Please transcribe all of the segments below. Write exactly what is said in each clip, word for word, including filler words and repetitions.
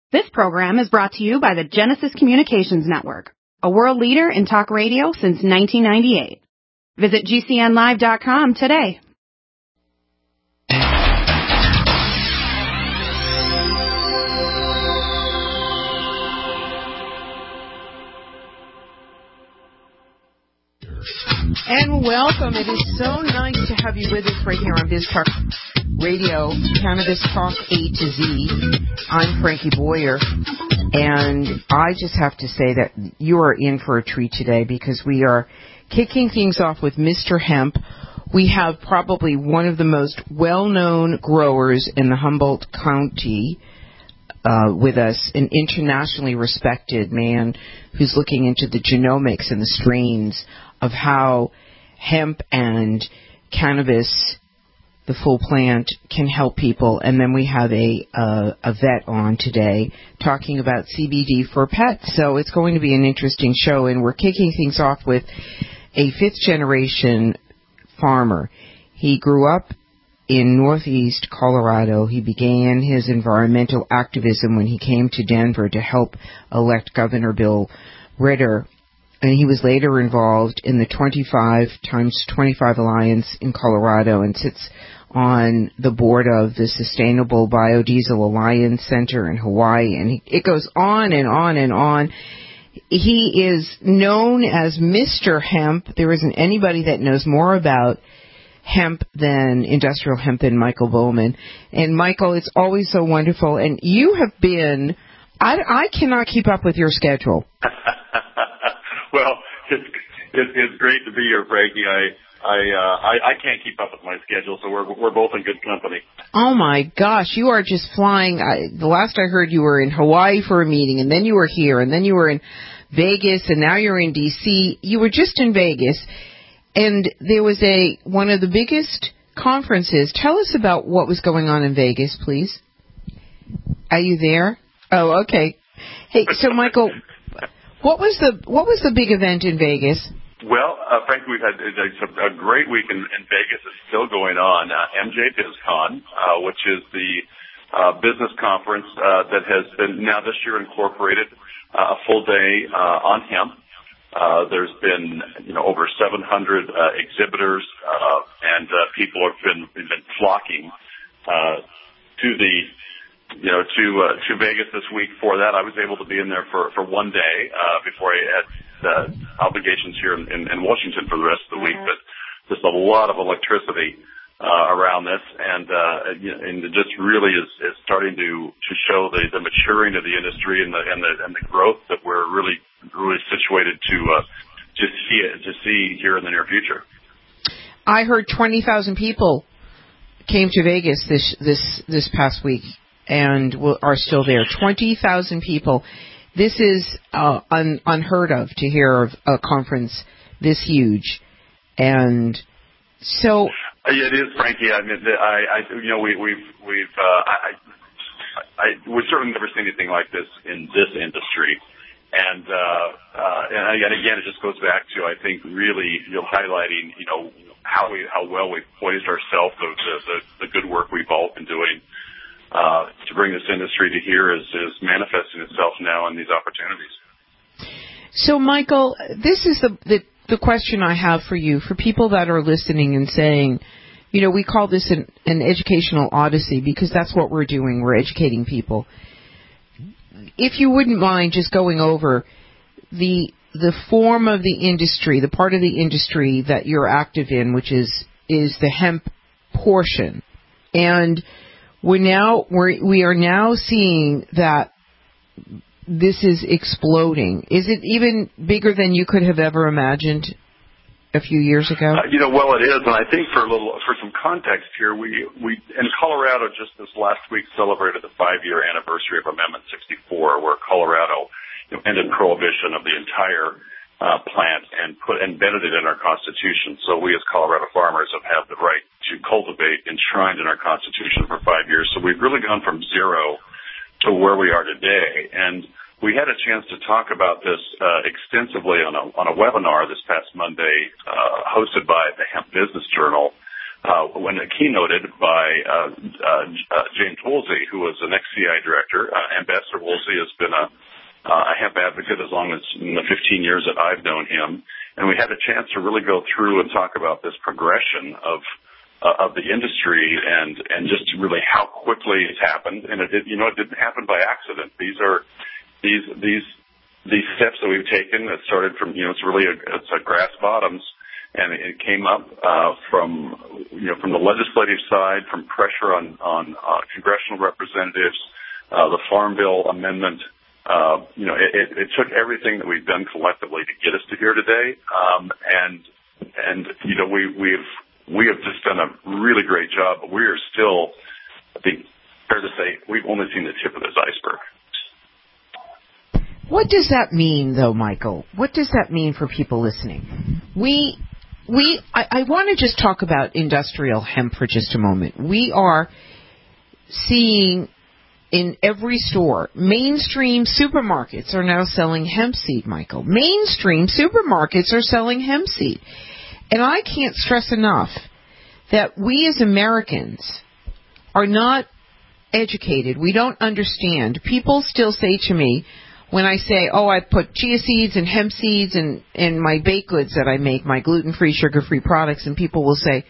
This program is brought to you by the Genesis Communications Network, a world leader in talk radio since nineteen ninety-eight. Visit G C N live dot com today. And welcome. It is so nice to have you with us right here on BizTalk Radio, Cannabis Talk A to Z. I'm Frankie Boyer, and I just have to say that you are in for a treat today because we are kicking things off with Mister Hemp. We have probably one of the most well-known growers in the Humboldt County uh, with us, an internationally respected man who's looking into the genomics and the strains of how hemp and cannabis, the full plant, can help people. And then we have a uh, a vet on today talking about C B D for pets. So it's going to be an interesting show. And we're kicking things off with a fifth-generation farmer. He grew up in northeast Colorado. He began his environmental activism when he came to Denver to help elect Governor Bill Ritter. And he was later involved in the twenty-five times twenty-five Alliance in Colorado and sits on the board of the Sustainable Biodiesel Alliance Center in Hawaii. And he, it goes on and on and on. He is known as Mister Hemp. There isn't anybody that knows more about hemp than industrial hemp than Michael Bowman. And Michael, it's always so wonderful. And you have been, I, I cannot keep up with your schedule. Well, it's, it's it's great to be here, Frankie. I I, uh, I I can't keep up with my schedule, so we're we're both in good company. Oh my gosh, you are just flying! I, the last I heard, you were in Hawaii for a meeting, and then you were here, and then you were in Vegas, and now you're in D C. You were just in Vegas, and there was a one of the biggest conferences. Tell us about what was going on in Vegas, please. Are you there? Oh, okay. Hey, so Michael. What was the what was the big event in Vegas? Well, uh, frankly, we've had a, a great week in, in Vegas. It's still going on. Uh, M J BizCon, uh, which is the uh, business conference uh, that has been now this year incorporated uh, a full day uh, on hemp. Uh, there's been you know over seven hundred uh, exhibitors, uh, and uh, people have been been flocking uh, to the. You know, to uh, to Vegas this week. For that, I was able to be in there for, for one day uh, before I had uh, obligations here in, in, in Washington for the rest of the week. But just a lot of electricity uh, around this, and uh, you know, and it just really is, is starting to, to show the, the maturing of the industry and the and the and the growth that we're really really situated to uh, to see it to see here in the near future. I heard twenty thousand people came to Vegas this this this past week. And are still there. twenty thousand people. This is uh, un- unheard of to hear of a conference this huge. And so... It is, Frankie. I mean, I, I you know, we, we've, we've, uh, I, I, we've certainly never seen anything like this in this industry. And, uh, uh, and again, it just goes back to, I think, really, you know, highlighting, you know, how we, how well we've poised ourselves, the, the, the good work we've all been doing. Uh, to bring this industry to here is, is manifesting itself now in these opportunities. So, Michael, this is the, the the question I have for you, for people that are listening and saying, you know, we call this an, an educational odyssey because that's what we're doing. We're educating people. If you wouldn't mind just going over the the form of the industry, the part of the industry that you're active in, which is is the hemp portion, and We're now we're, we are now seeing that this is exploding. Is it even bigger than you could have ever imagined a few years ago? Uh, you know, well, it is, and I think for a little for some context here, we we in Colorado just this last week celebrated the five-year anniversary of Amendment sixty-four, where Colorado you know, ended prohibition of the entire uh, plant and put embedded it in our Constitution. So we as Colorado farmers have had the right to cultivate enshrined in our Constitution for five years. So we've really gone from zero to where we are today. And we had a chance to talk about this uh, extensively on a, on a webinar this past Monday uh, hosted by the Hemp Business Journal uh, when keynoted by uh, uh, uh, James Woolsey, who was an ex-C I A director. Uh, Ambassador Woolsey has been a, uh, a hemp advocate as long as in the fifteen years that I've known him. And we had a chance to really go through and talk about this progression of uh, of the industry and, and just really how quickly it's happened. And it did, you know, it didn't happen by accident. These are these these these steps that we've taken that started from, you know, it's really a, it's a grass bottoms. And it came up uh, from, you know, from the legislative side, from pressure on on uh, congressional representatives, uh, the Farm Bill amendment. Uh, you know, it, it, it took everything that we've done collectively to get us to here today. Um, and and you know, we we've we have just done a really great job. But we are still, I think, fair to say, we've only seen the tip of this iceberg. What does that mean, though, Michael? What does that mean for people listening? We We, I, I want to just talk about industrial hemp for just a moment. We are seeing in every store, mainstream supermarkets are now selling hemp seed, Michael. Mainstream supermarkets are selling hemp seed. And I can't stress enough that we as Americans are not educated. We don't understand. People still say to me, when I say, oh, I put chia seeds and hemp seeds in, in my baked goods that I make, my gluten-free, sugar-free products, and people will say,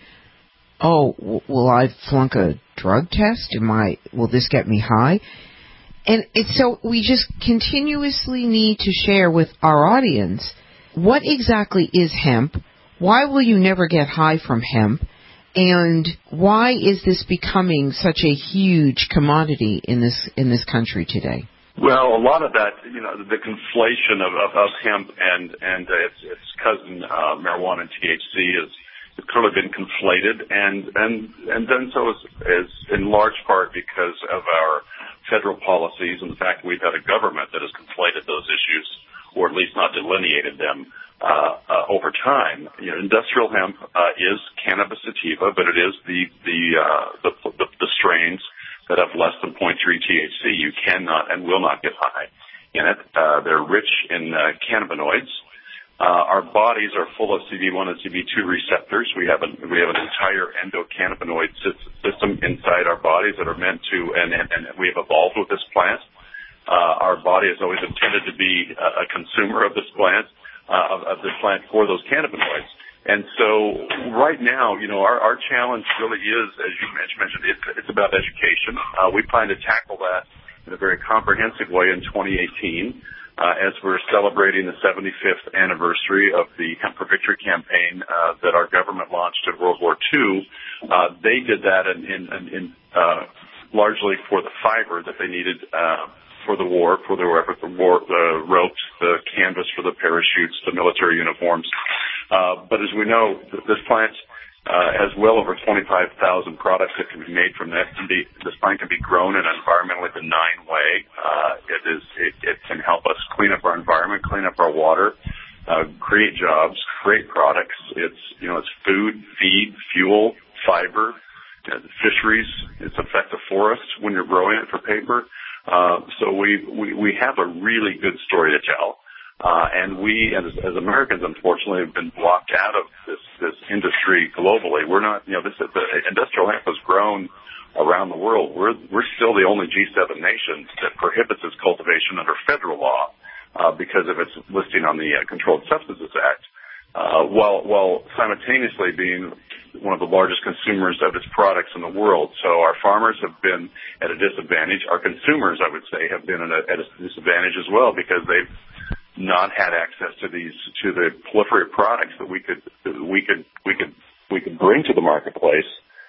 oh, w- will I flunk a drug test? Am I, will this get me high? And it's so we just continuously need to share with our audience what exactly is hemp, why will you never get high from hemp, and why is this becoming such a huge commodity in this in this country today? Well, a lot of that, you know, the conflation of, of, of hemp and and uh, its, its cousin uh, marijuana and T H C is has clearly been conflated, and and and done so is, is in large part because of our federal policies and the fact that we've had a government that has conflated those issues, or at least not delineated them uh, uh, over time. You know, industrial hemp uh, is cannabis sativa, but it is the the uh, the, the, the strains that have less than zero point three T H C. You cannot and will not get high in it. Uh, they're rich in uh, cannabinoids. Uh, our bodies are full of C B one and C B two receptors. We have, a, we have an entire endocannabinoid system inside our bodies that are meant to, and, and, and we have evolved with this plant. Uh, our body has always intended to be a, a consumer of this plant, uh, of, of this plant for those cannabinoids. And so right now, you know, our, our challenge really is, as you mentioned, it's, it's about education. Uh, we plan to tackle that in a very comprehensive way in twenty eighteen uh, as we're celebrating the seventy-fifth anniversary of the Hemp for Victory campaign uh, that our government launched in World War Two. Uh, they did that in, in, in uh, largely for the fiber that they needed uh, for the war, for the effort, the war, the ropes, the canvas for the parachutes, the military uniforms. Uh, but as we know, this plant uh, has well over twenty-five thousand products that can be made from this. This plant can be grown in an environmentally benign way. Uh, it is. It, it can help us clean up our environment, clean up our water, uh, create jobs, create products. It's you know it's food, feed, fuel, fiber, you know, fisheries. It's affect the forests when you're growing it for paper. Uh, so we, we we have a really good story to tell. Uh, and we, as, as Americans, unfortunately, have been blocked out of this, this industry globally. We're not, you know, this the industrial hemp has grown around the world. We're we're still the only G seven nation that prohibits its cultivation under federal law uh, because of its listing on the uh, Controlled Substances Act, uh, while while simultaneously being one of the largest consumers of its products in the world. So our farmers have been at a disadvantage. Our consumers, I would say, have been at a, at a disadvantage as well because they've not had access to these to the proliferate products that we could we could we could we could bring to the marketplace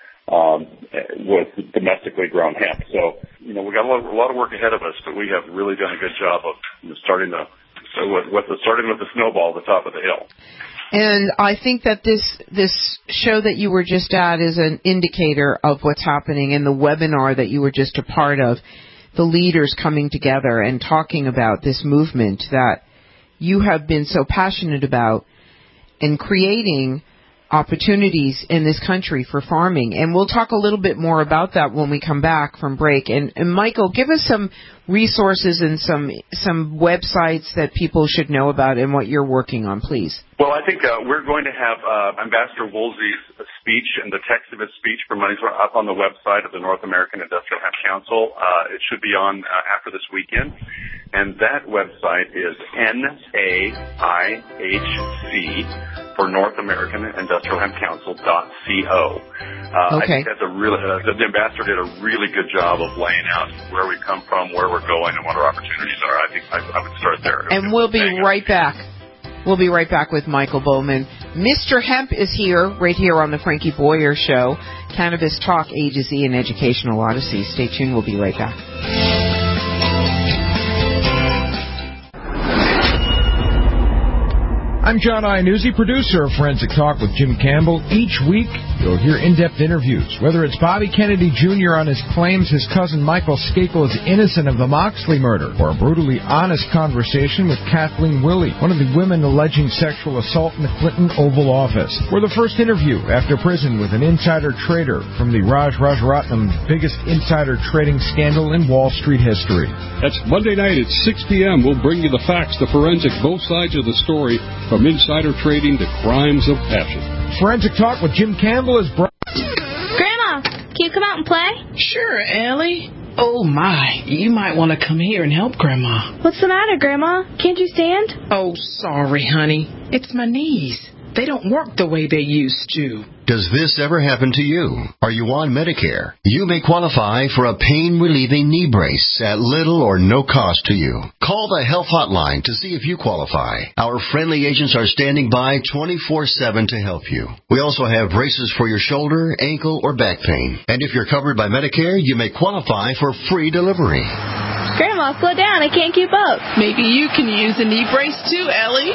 um, with domestically grown hemp. So you know we got a lot, a lot of work ahead of us, but we have really done a good job of you know, starting the so with, with the starting with the snowball at the top of the hill. And I think that this this show that you were just at is an indicator of what's happening, and the webinar that you were just a part of, the leaders coming together and talking about this movement that you have been so passionate about in creating opportunities in this country for farming. And we'll talk a little bit more about that when we come back from break. And, and Michael, give us some resources and some some websites that people should know about and what you're working on, please. Well, I think uh, we're going to have uh, Ambassador Woolsey's speech and the text of his speech for Money's up on the website of the North American Industrial Hemp Council. Uh, it should be on uh, after this weekend. And that website is N A I H C for North American Industrial Hemp Council dot co. Uh, okay. I think that's a really, uh, the ambassador did a really good job of laying out where we come from, where we're going, and what our opportunities are. I think I, I would start there. And we'll be right back. We'll be right back with Michael Bowman. Mister Hemp is here, right here on the Frankie Boyer Show. Cannabis Talk, A to Z, and Educational Odyssey. Stay tuned. We'll be right back. I'm John Iannuzzi, producer of Forensic Talk with Jim Campbell. Each week, you'll hear in-depth interviews. Whether it's Bobby Kennedy Junior on his claims his cousin Michael Skakel is innocent of the Moxley murder, or a brutally honest conversation with Kathleen Willey, one of the women alleging sexual assault in the Clinton Oval Office, or the first interview after prison with an insider trader from the Raj Rajaratnam biggest insider trading scandal in Wall Street history. That's Monday night at six p.m. We'll bring you the facts, the forensic, both sides of the story, from insider trading to crimes of passion. Forensic Talk with Jim Campbell is brought... Grandma, can you come out and play? Sure, Ellie. Oh, my. You might want to come here and help Grandma. What's the matter, Grandma? Can't you stand? Oh, sorry, honey. It's my knees. They don't work the way they used to. Does this ever happen to you? Are you on Medicare? You may qualify for a pain-relieving knee brace at little or no cost to you. Call the Health Hotline to see if you qualify. Our friendly agents are standing by twenty-four seven to help you. We also have braces for your shoulder, ankle, or back pain. And if you're covered by Medicare, you may qualify for free delivery. Grandma, slow down. I can't keep up. Maybe you can use a knee brace too, Ellie.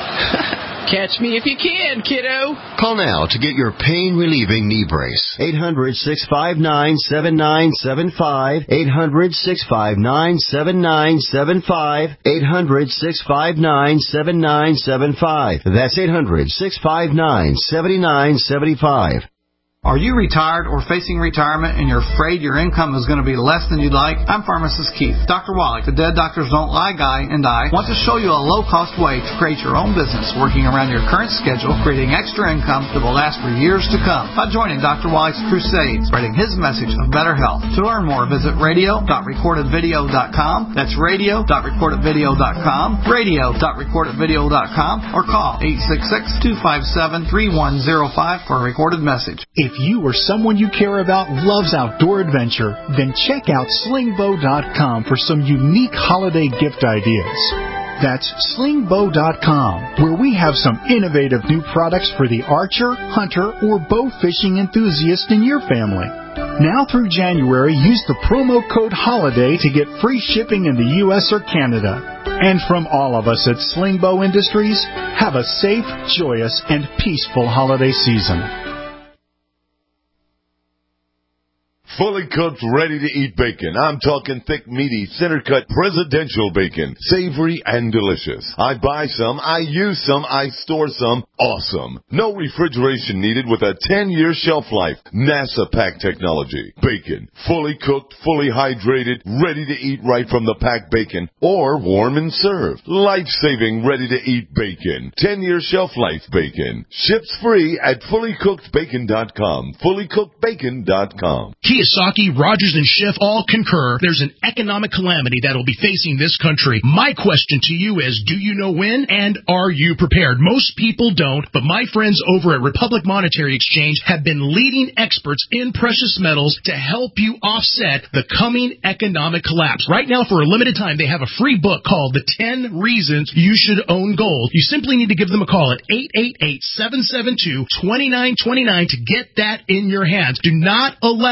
Catch me if you can, kiddo. Call now to get your pain-relieving knee brace. eight hundred, six five nine, seven nine seven five. eight hundred, six five nine, seven nine seven five. eight hundred, six five nine, seven nine seven five. That's eight hundred, six five nine, seven nine seven five. Are you retired or facing retirement and you're afraid your income is going to be less than you'd like? I'm Pharmacist Keith. Doctor Wallach, the Dead Doctors Don't Lie guy, and I want to show you a low-cost way to create your own business working around your current schedule, creating extra income that will last for years to come by joining Doctor Wallach's crusade, spreading his message of better health. To learn more, visit radio dot recorded video dot com. That's radio dot recorded video dot com, radio dot recorded video dot com, or call eight six six, two five seven, three one zero five for a recorded message. If you or someone you care about loves outdoor adventure, then check out sling bow dot com for some unique holiday gift ideas. That's sling bow dot com, where we have some innovative new products for the archer, hunter, or bow fishing enthusiast in your family. Now through January, use the promo code HOLIDAY to get free shipping in the U S or Canada. And from all of us at Sling Bow Industries, have a safe, joyous, and peaceful holiday season. Fully cooked, ready-to-eat bacon. I'm talking thick, meaty, center-cut, presidential bacon. Savory and delicious. I buy some, I use some, I store some. Awesome. No refrigeration needed with a ten-year shelf life. NASA pack technology. Bacon. Fully cooked, fully hydrated, ready to eat right from the packed bacon. Or warm and served. Life-saving, ready-to-eat bacon. ten-year shelf life bacon. Ships free at fully cooked bacon dot com. fully cooked bacon dot com. Kiyosaki, Rogers, and Schiff all concur there's an economic calamity that will be facing this country. My question to you is, do you know when, and are you prepared? Most people don't, but my friends over at Republic Monetary Exchange have been leading experts in precious metals to help you offset the coming economic collapse. Right now, for a limited time, they have a free book called The ten Reasons You Should Own Gold. You simply need to give them a call at eight eight eight, seven seven two, two nine two nine to get that in your hands. Do not allow the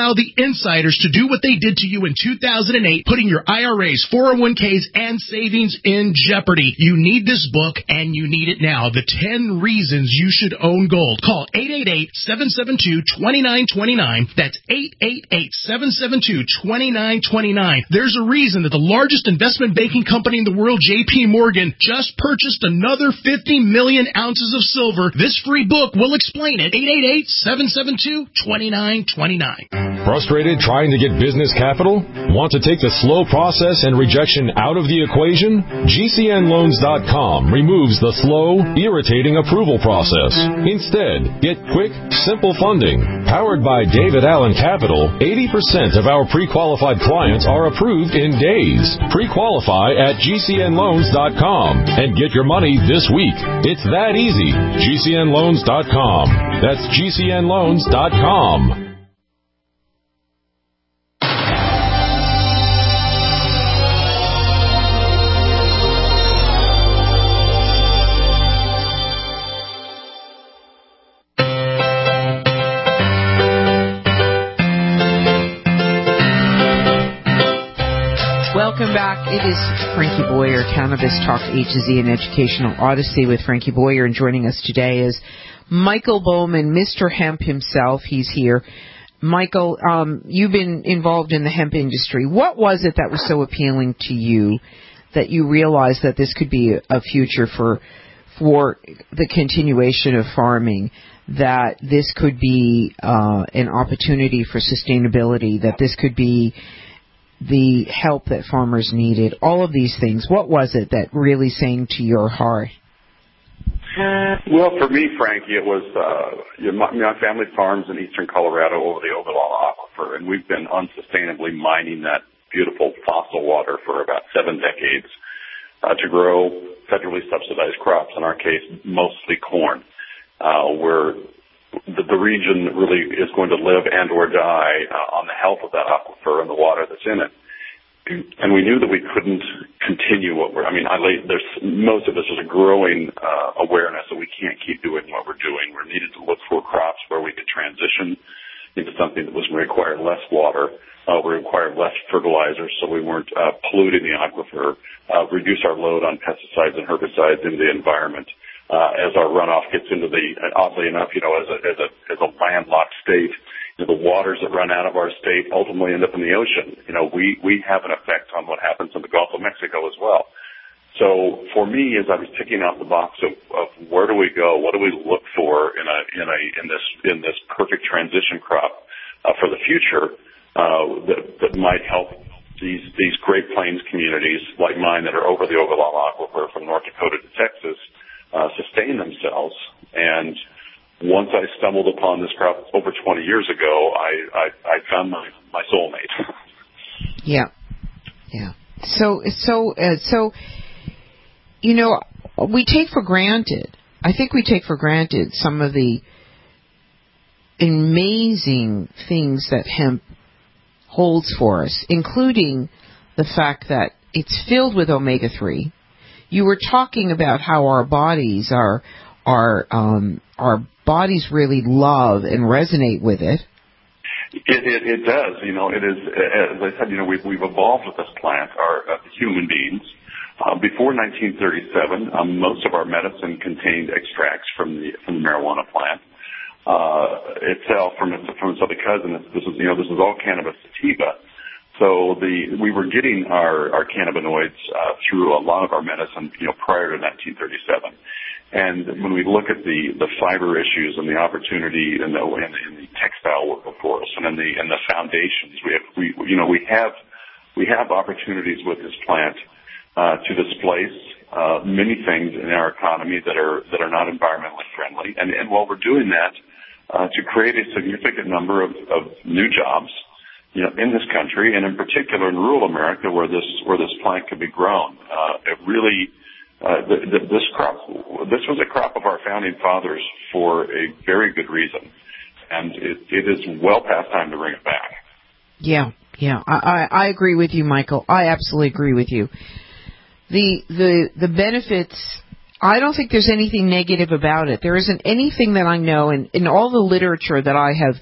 insiders to do what they did to you in two thousand eight, putting your I R As, four oh one k's, and savings in jeopardy. You need this book, and you need it now. The ten Reasons You Should Own Gold. Call eight eight eight, seven seven two, two nine two nine. That's eight eight eight, seven seven two, two nine two nine. There's a reason that the largest investment banking company in the world, J P Morgan, just purchased another fifty million ounces of silver. This free book will explain it. eight eight eight, seven seven two, two nine two nine. Frustrated trying to get business capital? Want to take the slow process and rejection out of the equation? G C N loans dot com removes the slow, irritating approval process. Instead, get quick, simple funding. Powered by David Allen Capital, eighty percent of our pre-qualified clients are approved in days. Pre-qualify at G C N loans dot com and get your money this week. It's that easy. G C N loans dot com. That's G C N loans dot com. Welcome back. It is Frankie Boyer, Cannabis Talk A to Z, an educational odyssey with Frankie Boyer. And joining us today is Michael Bowman, Mister Hemp himself. He's here. Michael, um, you've been involved in the hemp industry. What was it that was so appealing to you that you realized that this could be a future for for the continuation of farming, that this could be uh, an opportunity for sustainability, that this could be the help that farmers needed, all of these things? What was it that really sang to your heart? Well, for me, Frankie, it was uh, you know, my, my family farms in eastern Colorado over the Ogallala Aquifer, and we've been unsustainably mining that beautiful fossil water for about seven decades uh, to grow federally subsidized crops, in our case, mostly corn. Uh, where the, the region really is going to live and or die uh, on the health of that aquifer and the water that's in it. And we knew that we couldn't continue what we're, I mean, I lay, there's, most of us is a growing uh, awareness that we can't keep doing what we're doing. We're needed to look for crops where we could transition into something that was going to require less water, uh, we required less fertilizer so we weren't uh, polluting the aquifer, uh, reduce our load on pesticides and herbicides into the environment. Uh, as our runoff gets into the, oddly enough, you know, as a, as a, as a landlocked state, you know, the waters that run out of our state ultimately end up in the ocean. You know, we, we have an effect on what happens in the Gulf of Mexico as well. So for me, as I was ticking out the box of, of where do we go, what do we look for in a, in a, in this, in this perfect transition crop, uh, for the future, uh, that, that might help these, these Great Plains communities like mine that are over the Ogallala Aquifer from North Dakota to Texas, Uh, sustain themselves. And once I stumbled upon this crop over twenty years ago, I, I, I found my, my soulmate. Yeah. Yeah. So, so, uh, so, you know, we take for granted, I think we take for granted some of the amazing things that hemp holds for us, including the fact that it's filled with omega three. You were talking about how our bodies are, our um, our bodies really love and resonate with it. It, it, it does. You know, it is. As I said, you know, we've we've evolved with this plant, our uh, human beings. Uh, before nineteen thirty-seven, um, most of our medicine contained extracts from the from the marijuana plant uh, itself, from its from its other cousin. This is you know this is all cannabis sativa. So the we were getting our, our cannabinoids uh, through a lot of our medicine, you know, prior to nineteen thirty-seven. And when we look at the, the fiber issues and the opportunity in the, in the, in the textile work for us and in the in the foundations, we have we you know we have we have opportunities with this plant uh, to displace uh, many things in our economy that are that are not environmentally friendly. And, and while we're doing that, uh, to create a significant number of, of new jobs, you know, in this country, and in particular in rural America, where this where this plant could be grown, uh, it really uh, the, the, this crop this was a crop of our founding fathers for a very good reason, and it, it is well past time to bring it back. Yeah, yeah, I, I, I agree with you, Michael. I absolutely agree with you. The the the benefits. I don't think there's anything negative about it. There isn't anything that I know, in, in all the literature that I have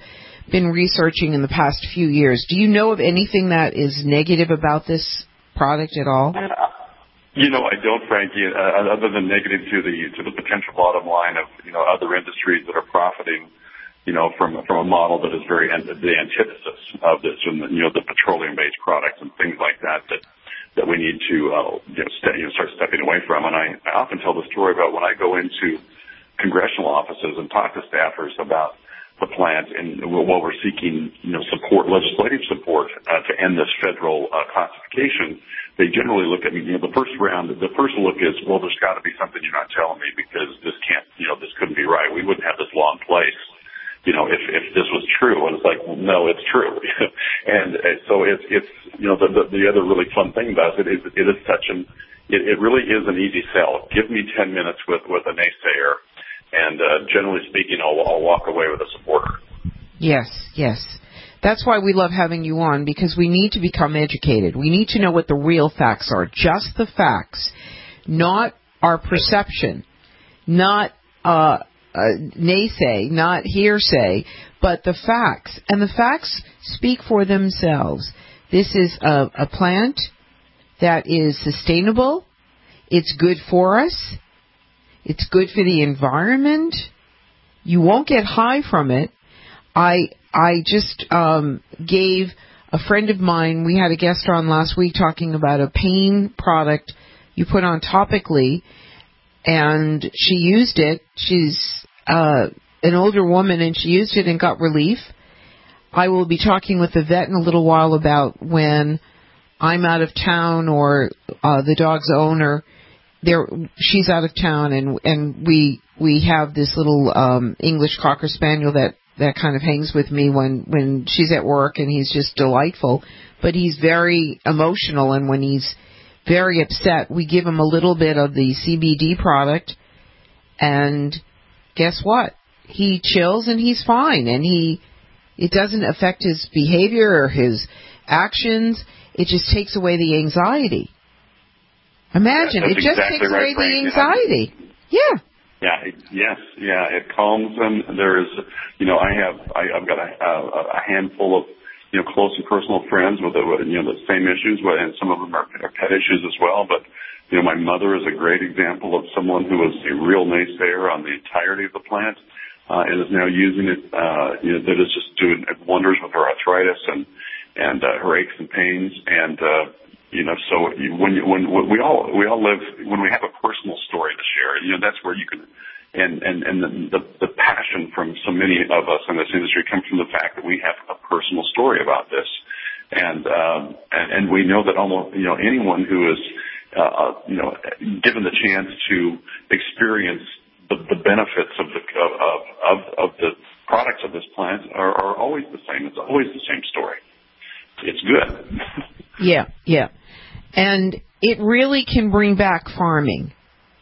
been researching in the past few years. Do you know of anything that is negative about this product at all? You know, I don't, Frankie, uh, other than negative to the to the potential bottom line of, you know, other industries that are profiting, you know, from from a model that is very the antithesis of this, and, you know, the petroleum-based products and things like that that that we need to uh, you know, st- you know, start stepping away from. And I, I often tell the story about when I go into congressional offices and talk to staffers about the plant and while we're seeking, you know, support, legislative support uh, to end this federal uh, classification. They generally look at me, you know, the first round, the first look is, well, there's got to be something you're not telling me because this can't, you know, this couldn't be right. We wouldn't have this law in place, you know, if, if this was true. And it's like, well, no, it's true. and uh, so it's, it's, you know, the, the, the other really fun thing about it is it is such an, it, it really is an easy sell. Give me ten minutes with, with a naysayer. And, uh, generally speaking, I'll, I'll walk away with a supporter. Yes, yes. That's why we love having you on, because we need to become educated. We need to know what the real facts are, just the facts, not our perception, not uh, uh, naysay, not hearsay, but the facts. And the facts speak for themselves. This is a, a plant that is sustainable. It's good for us. It's good for the environment. You won't get high from it. I I just um, gave a friend of mine, we had a guest on last week talking about a pain product you put on topically, and she used it. She's uh, an older woman, and she used it and got relief. I will be talking with the vet in a little while about when I'm out of town or uh, the dog's owner, there she's out of town, and and we we have this little um, English Cocker Spaniel that that kind of hangs with me when, when she's at work, and he's just delightful. But he's very emotional, and when he's very upset, we give him a little bit of the C B D product, and guess what? He chills and he's fine, and he it doesn't affect his behavior or his actions. It just takes away the anxiety. Imagine, That's it just exactly takes right, away Frank. the anxiety. Yeah. Yeah, it, yes, yeah, it calms them. There's, you know, I have, I, I've got a, a, a handful of, you know, close and personal friends with, the, you know, the same issues, and some of them are, are pet issues as well. But, you know, my mother is a great example of someone who was a real naysayer on the entirety of the plant, uh, and is now using it, uh, you know, that is just doing wonders with her arthritis and, and, uh, her aches and pains. And, uh, You know, so when you, when we all we all live, when we have a personal story to share, you know, that's where you can, and and and the the, the passion from so many of us in this industry comes from the fact that we have a personal story about this, and um, and, and we know that almost, you know, anyone who is, uh, you know, given the chance to experience the, the benefits of the of, of of the products of this plant are, are always the same. It's always the same story. It's good. Yeah, yeah. And it really can bring back farming.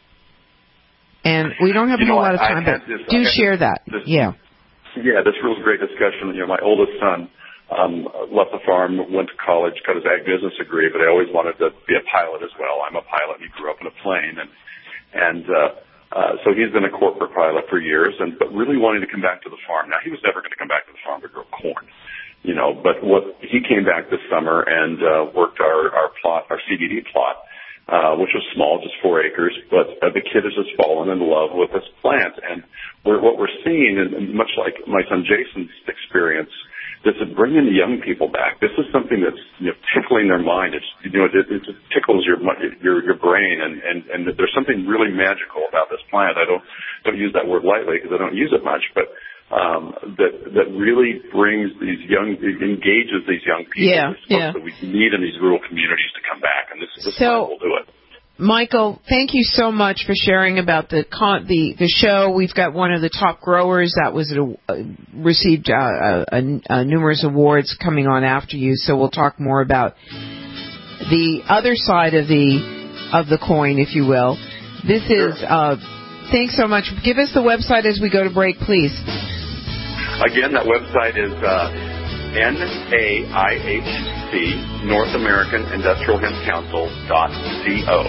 And we don't have you a whole know, lot of time, but this, do share that. This, yeah. Yeah, this really great discussion. You know, my oldest son um, left the farm, went to college, got his ag business degree, but I always wanted to be a pilot as well. I'm a pilot, and he grew up in a plane. And, and uh, uh, so he's been a corporate pilot for years, and but really wanting to come back to the farm. Now, he was never going to come back to the farm to grow corn. You know, but what he came back this summer and uh, worked our, our plot, our C B D plot, uh, which was small, just four acres. But uh, the kid has just fallen in love with this plant, and we're, what we're seeing, and much like my son Jason's experience, this is bringing the young people back. This is something that's, you know, tickling their mind. It's, you know, it, it just tickles your your your brain, and and and there's something really magical about this plant. I don't don't use that word lightly because I don't use it much, but. Um, that that really brings these young, engages these young people, yeah, yeah. that we need in these rural communities to come back, and this, this so, will do it. Michael, thank you so much for sharing about the con- the the show. We've got one of the top growers that was a, uh, received uh, uh, uh, numerous awards coming on after you. So we'll talk more about the other side of the of the coin, if you will. This sure. is. Uh, thanks so much. Give us the website as we go to break, please. Again, that website is uh, N A I H C, North American Industrial Hemp Council dot co.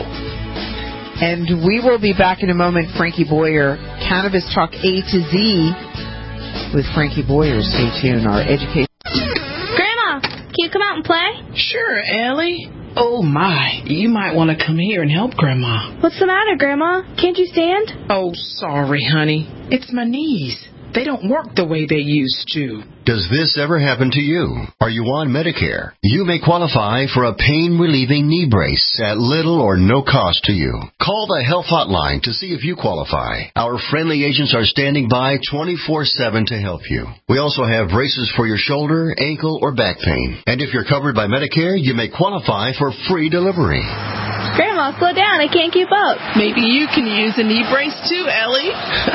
And we will be back in a moment. Frankie Boyer, Cannabis Talk A to Z. with Frankie Boyer. Stay tuned. Our education. Grandma, can you come out and play? Sure, Ellie. Oh, my. You might want to come here and help Grandma. What's the matter, Grandma? Can't you stand? Oh, sorry, honey. It's my knees. They don't work the way they used to. Does this ever happen to you? Are you on Medicare? You may qualify for a pain-relieving knee brace at little or no cost to you. Call the Health Hotline to see if you qualify. Our friendly agents are standing by twenty-four seven to help you. We also have braces for your shoulder, ankle, or back pain. And if you're covered by Medicare, you may qualify for free delivery. Grandma, slow down. I can't keep up. Maybe you can use a knee brace too, Ellie.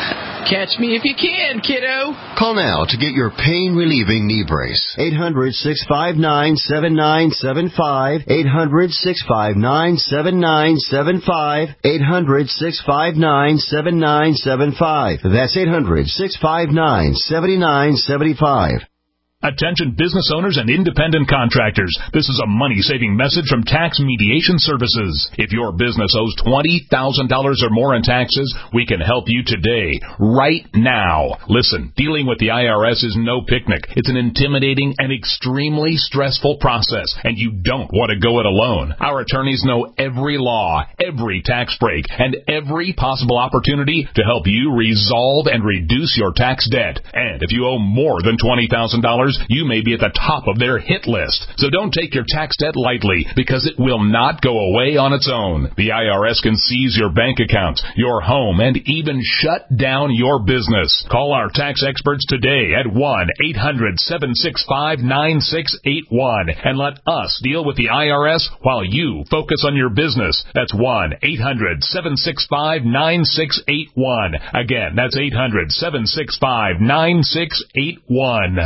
Catch me if you can, kiddo. Call now to get your pain-relieving knee brace. eight hundred, six five nine, seven nine seven five. eight hundred, six five nine, seven nine seven five. eight hundred, six five nine, seven nine seven five. That's eight hundred, six five nine, seven nine seven five. Attention business owners and independent contractors. This is a money-saving message from Tax Mediation Services. If your business owes twenty thousand dollars or more in taxes, we can help you today, right now. Listen, dealing with the I R S is no picnic. It's an intimidating and extremely stressful process, and you don't want to go it alone. Our attorneys know every law, every tax break, and every possible opportunity to help you resolve and reduce your tax debt. And if you owe more than twenty thousand dollars, you may be at the top of their hit list. So don't take your tax debt lightly, because it will not go away on its own. The I R S can seize your bank accounts, your home, and even shut down your business. Call our tax experts today at one eight hundred, seven six five, nine six eight one and let us deal with the I R S while you focus on your business. That's one eight hundred, seven six five, nine six eight one. Again, that's eight hundred, seven six five, nine six eight one.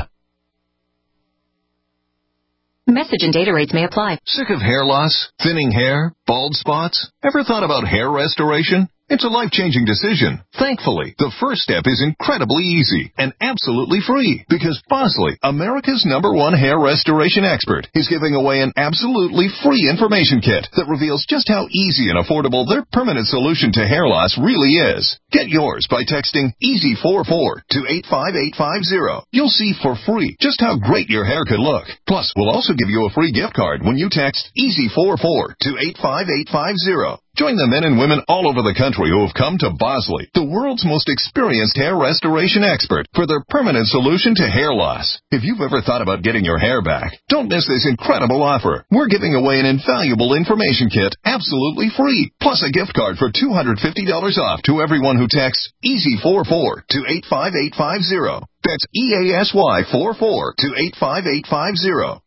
Message and data rates may apply. Sick of hair loss, thinning hair, bald spots? Ever thought about hair restoration? It's a life-changing decision. Thankfully, the first step is incredibly easy and absolutely free, because Bosley, America's number one hair restoration expert, is giving away an absolutely free information kit that reveals just how easy and affordable their permanent solution to hair loss really is. Get yours by texting easy four four to eight five eight five zero. You'll see for free just how great your hair could look. Plus, we'll also give you a free gift card when you text easy four four to eight five eight five zero. Join the men and women all over the country who have come to Bosley, the world's most experienced hair restoration expert, for their permanent solution to hair loss. If you've ever thought about getting your hair back, don't miss this incredible offer. We're giving away an invaluable information kit absolutely free, plus a gift card for two hundred fifty dollars off to everyone who texts easy four four to eight five eight five zero. That's E A S Y four four to eight five eight five zero.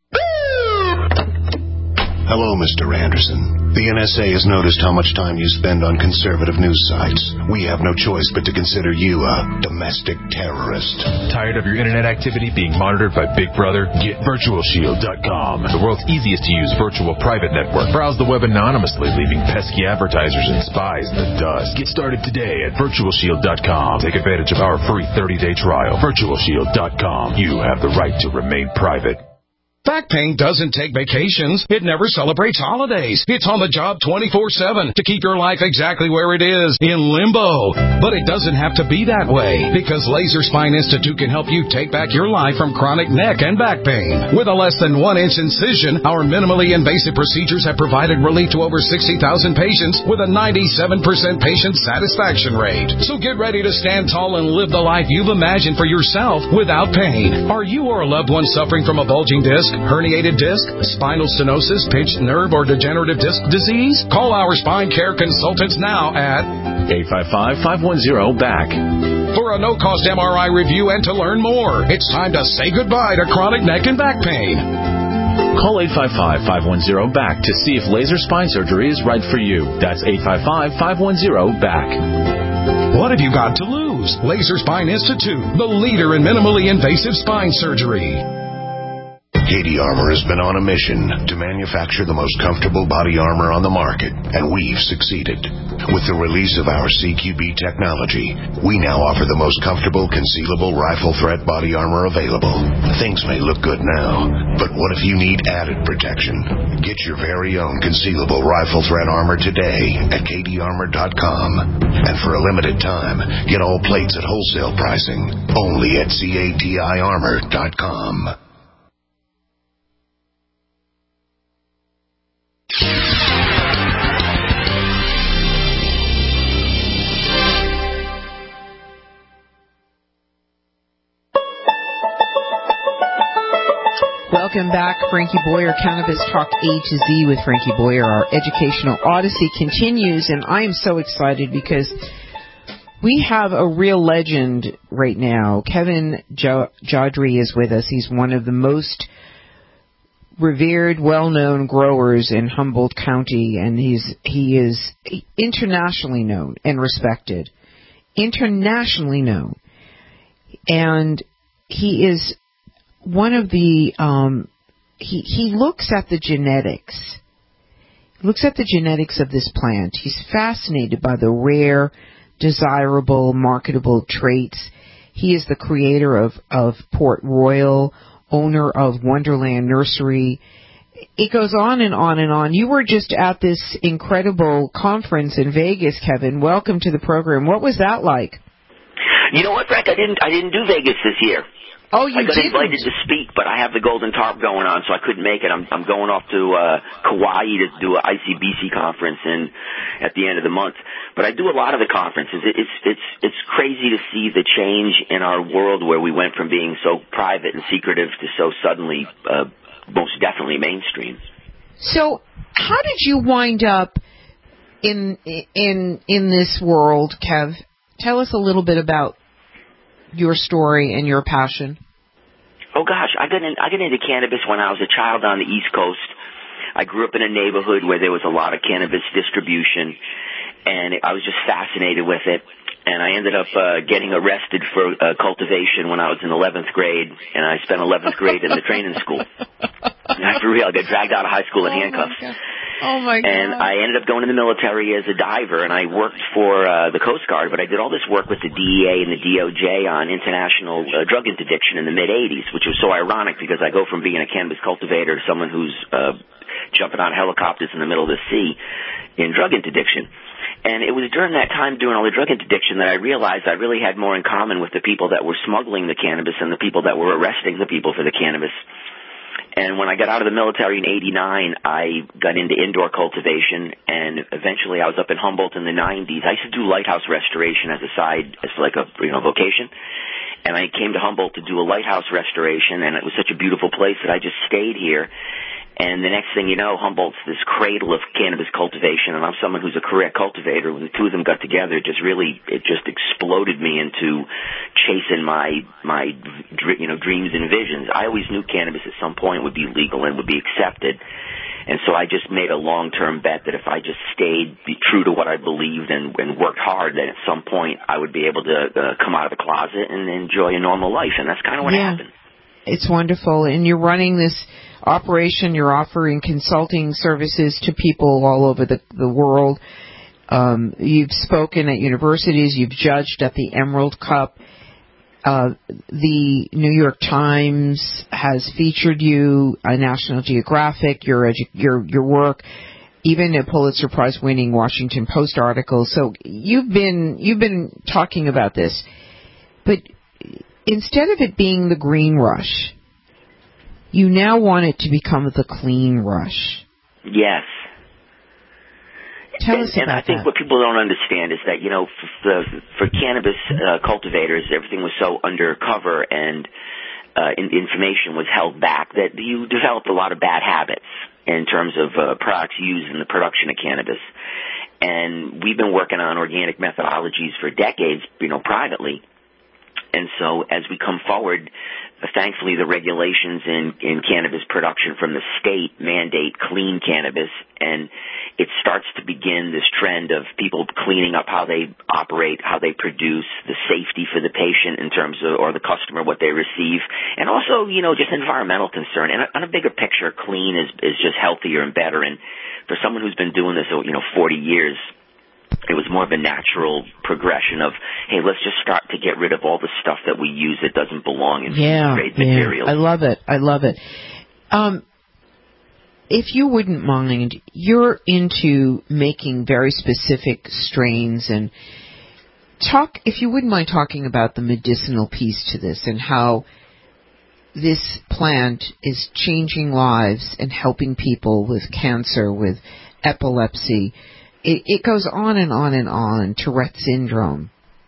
Hello, Mister Anderson. The N S A has noticed how much time you spend on conservative news sites. We have no choice but to consider you a domestic terrorist. Tired of your internet activity being monitored by Big Brother? Get Virtual Shield dot com, the world's easiest to use virtual private network. Browse the web anonymously, leaving pesky advertisers and spies in the dust. Get started today at Virtual Shield dot com. Take advantage of our free thirty-day trial. Virtual Shield dot com. You have the right to remain private. Back pain doesn't take vacations. It never celebrates holidays. It's on the job twenty-four seven to keep your life exactly where it is, in limbo. But it doesn't have to be that way, because Laser Spine Institute can help you take back your life from chronic neck and back pain. With a less than one inch incision, our minimally invasive procedures have provided relief to over sixty thousand patients with a ninety-seven percent patient satisfaction rate. So get ready to stand tall and live the life you've imagined for yourself without pain. Are you or a loved one suffering from a bulging disc, herniated disc, spinal stenosis, pinched nerve, or degenerative disc disease? Call our spine care consultants now at eight five five, five one zero, B A C for a no-cost M R I review and to learn more. It's time to say goodbye to chronic neck and back pain. Call eight five five, five one zero, B A C to see if laser spine surgery is right for you. That's eight five five, five one zero, B A C. What have you got to lose? Laser Spine Institute, the leader in minimally invasive spine surgery. K D Armor has been on a mission to manufacture the most comfortable body armor on the market, and we've succeeded. With the release of our C Q B technology, we now offer the most comfortable concealable rifle threat body armor available. Things may look good now, but what if you need added protection? Get your very own concealable rifle threat armor today at K D armor dot com. And for a limited time, get all plates at wholesale pricing only at C A T I armor dot com. Welcome back, Frankie Boyer, Cannabis Talk A to Z with Frankie Boyer. Our educational odyssey continues, and I am so excited because we have a real legend right now. Kevin Jodrey is with us. He's one of the most revered, well-known growers in Humboldt County, and he's he is internationally known and respected. Internationally known. And he is one of the, um, he, he looks at the genetics, he looks at the genetics of this plant. He's fascinated by the rare, desirable, marketable traits. He is the creator of, of Port Royal, owner of Wonderland Nursery. It goes on and on and on. You were just at this incredible conference in Vegas, Kevin. Welcome to the program. What was that like? You know what, Frank? I didn't, I didn't do Vegas this year. Oh, you I got didn't? invited to speak, but I have the Golden Tarp going on, so I couldn't make it. I'm, I'm going off to uh, Kauai to do an I C B C conference in at the end of the month. But I do a lot of the conferences. It, it's it's it's crazy to see the change in our world where we went from being so private and secretive to so suddenly, uh, most definitely mainstream. So, how did you wind up in in in this world, Kev? Tell us a little bit about your story and your passion. Oh gosh, I got in, I got into cannabis when I was a child on the East Coast. I grew up in a neighborhood where there was a lot of cannabis distribution, and I was just fascinated with it. And I ended up uh, getting arrested for uh, cultivation when I was in eleventh grade, and I spent eleventh grade in the training school. Not for real, I got dragged out of high school in oh handcuffs. My oh my God! And I ended up going in the military as a diver, and I worked for uh, the Coast Guard. But I did all this work with the D E A and the D O J on international uh, drug interdiction in the mid eighties, which was so ironic because I go from being a cannabis cultivator to someone who's uh, jumping on helicopters in the middle of the sea in drug interdiction. And it was during that time doing all the drug interdiction that I realized I really had more in common with the people that were smuggling the cannabis and the people that were arresting the people for the cannabis. And when I got out of the military in eighty-nine, I got into indoor cultivation, and eventually I was up in Humboldt in the nineties. I used to do lighthouse restoration as a side, as like a, you know, vocation. And I came to Humboldt to do a lighthouse restoration, and it was such a beautiful place that I just stayed here. And the next thing you know, Humboldt's this cradle of cannabis cultivation, and I'm someone who's a career cultivator. When the two of them got together, it just really, it just exploded me into chasing my, my, you know, dreams and visions. I always knew cannabis at some point would be legal and would be accepted. And so I just made a long-term bet that if I just stayed true to what I believed and, and worked hard, that at some point I would be able to uh, come out of the closet and enjoy a normal life. And that's kind of what yeah. happened. It's wonderful. And you're running this operation, you're offering consulting services to people all over the, the world. Um, you've spoken at universities, you've judged at the Emerald Cup. Uh, the New York Times has featured you, uh, National Geographic, your, edu- your, your work, even a Pulitzer Prize winning Washington Post article. So you've been, you've been talking about this, but instead of it being the green rush, you now want it to become the clean rush. Yes. Tell and, us about and I think that. what people don't understand is that, you know, for, for, for cannabis uh, cultivators, everything was so undercover and uh, in, information was held back that you developed a lot of bad habits in terms of uh, products used in the production of cannabis. And we've been working on organic methodologies for decades, you know, privately. And so as we come forward, thankfully, the regulations in, in cannabis production from the state mandate clean cannabis, and it starts to begin this trend of people cleaning up how they operate, how they produce, the safety for the patient in terms of, or the customer, what they receive, and also, you know, just environmental concern. And on a bigger picture, clean is, is just healthier and better. And for someone who's been doing this, you know, forty years, it was more of a natural progression of, hey, let's just start to get rid of all the stuff that we use that doesn't belong in yeah, food-grade yeah. materials. I love it. I love it. Um, if you wouldn't mind, you're into making very specific strains, and talk, if you wouldn't mind talking about the medicinal piece to this and how this plant is changing lives and helping people with cancer, with epilepsy. It, it goes on and on and on. Tourette syndrome.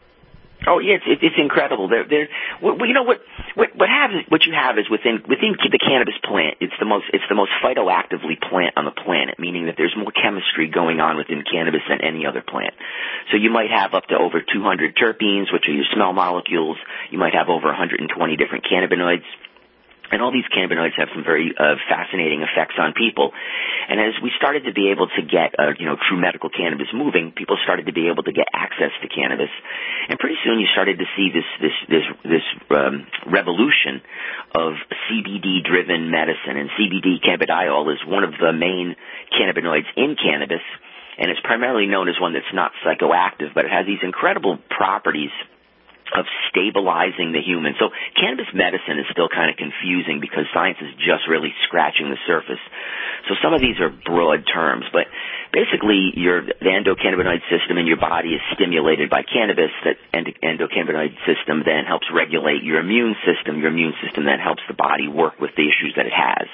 Oh yeah, it's it's incredible. There, there. Well, you know what? What what have what you have is within within the cannabis plant. It's the most it's the most phytoactively plant on the planet, meaning that there's more chemistry going on within cannabis than any other plant. So you might have up to over two hundred terpenes, which are your smell molecules. You might have over one hundred twenty different cannabinoids. And all these cannabinoids have some very uh, fascinating effects on people. And as we started to be able to get, uh, you know, true medical cannabis moving, people started to be able to get access to cannabis. And pretty soon you started to see this this this this um, revolution of C B D-driven medicine. And C B D, cannabidiol, is one of the main cannabinoids in cannabis, and it's primarily known as one that's not psychoactive, but it has these incredible properties of stabilizing the human. So cannabis medicine is still kind of confusing because science is just really scratching the surface. So some of these are broad terms, but basically your the endocannabinoid system in your body is stimulated by cannabis. That endocannabinoid system then helps regulate your immune system. Your immune system then helps the body work with the issues that it has.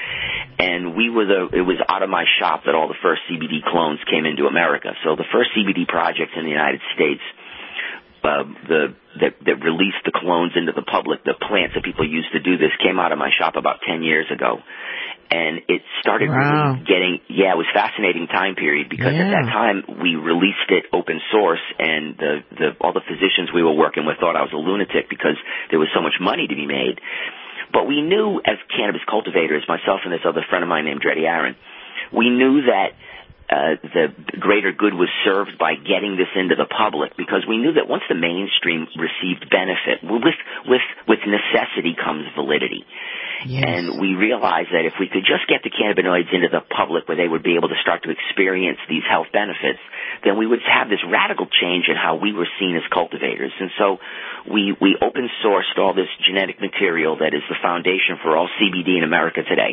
And we were the, it was out of my shop that all the first C B D clones came into America. So the first C B D projects in the United States, Uh, the that, that released the clones into the public, the plants that people used to do this, came out of my shop about ten years ago. And it started wow. really getting, yeah, it was a fascinating time period because yeah. at that time we released it open source, and the, the all the physicians we were working with thought I was a lunatic because there was so much money to be made. But we knew as cannabis cultivators, myself and this other friend of mine named Dreddy Aaron, we knew that Uh, the greater good was served by getting this into the public, because we knew that once the mainstream received benefit, with with with necessity comes validity. Yes. And we realized that if we could just get the cannabinoids into the public where they would be able to start to experience these health benefits, then we would have this radical change in how we were seen as cultivators. And so we, we open sourced all this genetic material that is the foundation for all C B D in America today.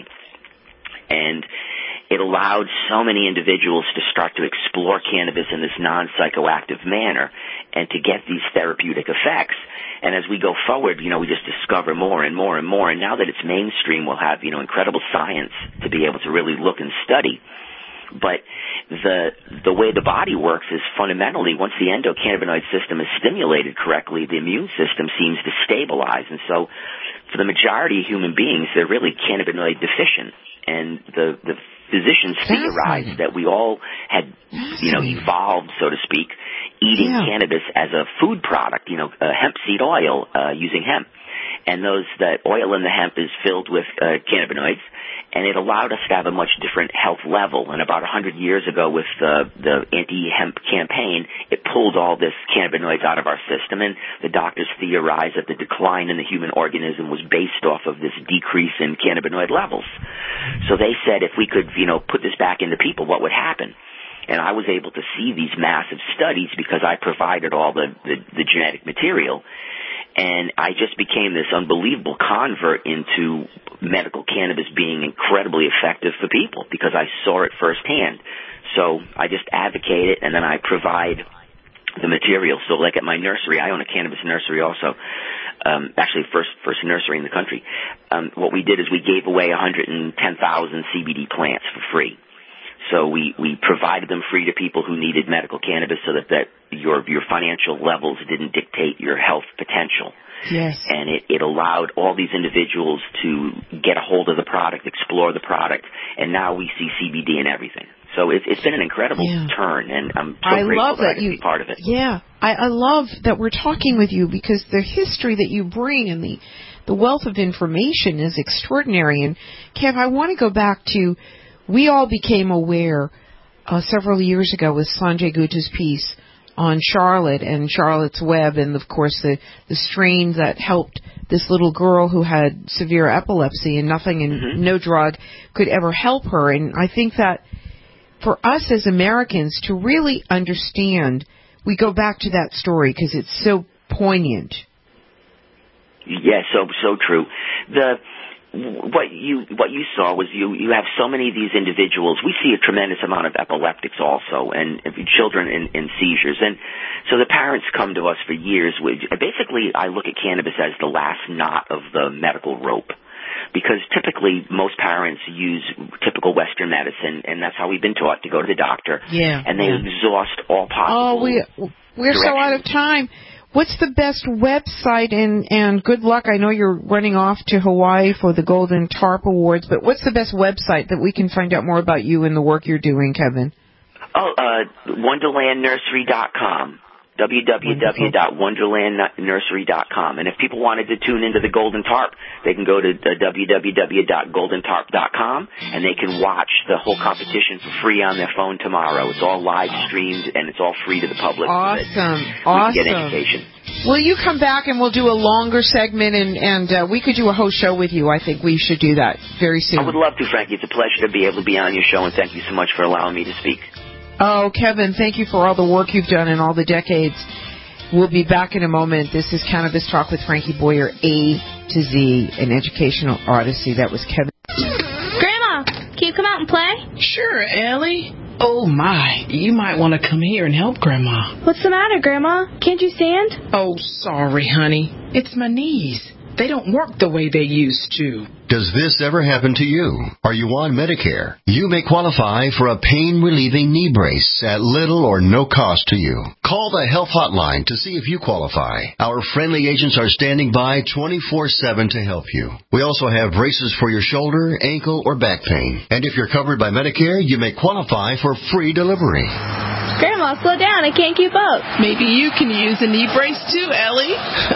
And it allowed so many individuals to start to explore cannabis in this non-psychoactive manner and to get these therapeutic effects. And as we go forward, you know, we just discover more and more and more. And now that it's mainstream, we'll have, you know, incredible science to be able to really look and study. But the the way the body works is fundamentally, once the endocannabinoid system is stimulated correctly, the immune system seems to stabilize. And so for the majority of human beings, they're really cannabinoid deficient. And the, the physicians theorized that we all had, you know, evolved, so to speak, eating yeah. cannabis as a food product, you know, uh, hemp seed oil, uh, using hemp. And those, that oil in the hemp is filled with uh, cannabinoids, and it allowed us to have a much different health level. And about one hundred years ago with uh, the anti-hemp campaign, it pulled all this cannabinoids out of our system, and the doctors theorized that the decline in the human organism was based off of this decrease in cannabinoid levels. So they said if we could, you know, put this back into people, what would happen? And I was able to see these massive studies because I provided all the, the, the genetic material. And I just became this unbelievable convert into medical cannabis being incredibly effective for people because I saw it firsthand. So I just advocate it, and then I provide the material. So like at my nursery, I own a cannabis nursery also, um, actually first first nursery in the country. Um, what we did is we gave away one hundred ten thousand C B D plants for free. So we, we provided them free to people who needed medical cannabis so that, that your your financial levels didn't dictate your health potential. Yes. And it, it allowed all these individuals to get a hold of the product, explore the product, and now we see C B D in everything. So it's, it's been an incredible yeah. turn, and I'm so I grateful love that, that I can you, be part of it. Yeah, I, I love that we're talking with you because the history that you bring and the the wealth of information is extraordinary. And, Kev, I want to go back to, we all became aware uh, several years ago with Sanjay Gupta's piece on Charlotte and Charlotte's Web, and, of course, the, the strain that helped this little girl who had severe epilepsy, and nothing and mm-hmm. no drug could ever help her. And I think that for us as Americans to really understand, we go back to that story because it's so poignant. Yeah, so so true. The what you what you saw was you you have so many of these individuals. We see a tremendous amount of epileptics also, and children in, in seizures, and so the parents come to us for years. With, basically, I look at cannabis as the last knot of the medical rope, because typically most parents use typical Western medicine, and that's how we've been taught to go to the doctor. Yeah, and they yeah. exhaust all possible. Oh, we we're so out of time. What's the best website, and, and good luck. I know you're running off to Hawaii for the Golden Tarp Awards, but what's the best website that we can find out more about you and the work you're doing, Kevin? Oh, uh, wonderland nursery dot com. w w w dot wonderland nursery dot com. And if people wanted to tune into the Golden Tarp, they can go to w w w dot golden tarp dot com, and they can watch the whole competition for free on their phone tomorrow. It's all live streamed, and it's all free to the public. Awesome. So awesome. Get education. Will you come back and we'll do a longer segment, and, and uh, we could do a whole show with you. I think we should do that very soon. I would love to, Frankie. It's a pleasure to be able to be on your show, and thank you so much for allowing me to speak. Oh, Kevin, thank you for all the work you've done in all the decades. We'll be back in a moment. This is Cannabis Talk with Frankie Boyer, A to Z, an educational odyssey. That was Kevin. Grandma, can you come out and play? Sure, Ellie. Oh, my. You might want to come here and help Grandma. What's the matter, Grandma? Can't you stand? Oh, sorry, honey. It's my knees. They don't work the way they used to. Does this ever happen to you? Are you on Medicare? You may qualify for a pain-relieving knee brace at little or no cost to you. Call the Health Hotline to see if you qualify. Our friendly agents are standing by twenty-four seven to help you. We also have braces for your shoulder, ankle, or back pain. And if you're covered by Medicare, you may qualify for free delivery. Grandma, slow down. I can't keep up. Maybe you can use a knee brace too, Ellie.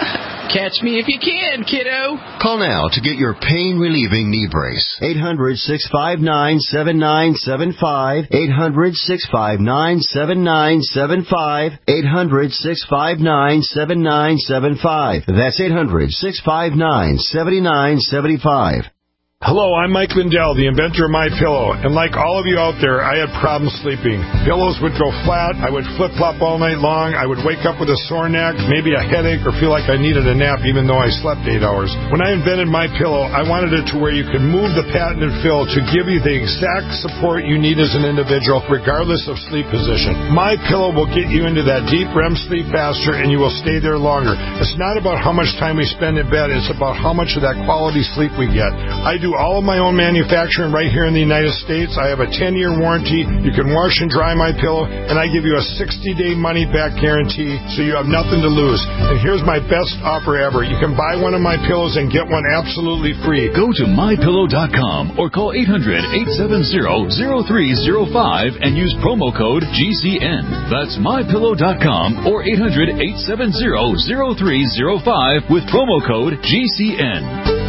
Catch me if you can, kiddo. Call now to get your pain-relieving knee brace. eight hundred, six five nine, seven nine seven five. eight hundred, six five nine, seven nine seven five. eight hundred, six five nine, seven nine seven five. That's eight hundred, six five nine, seven nine seven five. Hello, I'm Mike Lindell, the inventor of MyPillow, and like all of you out there, I had problems sleeping. Pillows would go flat, I would flip-flop all night long, I would wake up with a sore neck, maybe a headache, or feel like I needed a nap even though I slept eight hours. When I invented MyPillow, I wanted it to where you could move the patented fill to give you the exact support you need as an individual, regardless of sleep position. MyPillow will get you into that deep R E M sleep faster, and you will stay there longer. It's not about how much time we spend in bed, it's about how much of that quality sleep we get. I do all of my own manufacturing right here in the United States. I have a ten-year warranty. You can wash and dry my pillow, and I give you a sixty-day money-back guarantee, so you have nothing to lose. And here's my best offer ever. You can buy one of my pillows and get one absolutely free. Go to my pillow dot com or call eight hundred, eight seven zero, zero three zero five and use promo code G C N. That's my pillow dot com or eight hundred, eight seven zero, zero three zero five with promo code G C N.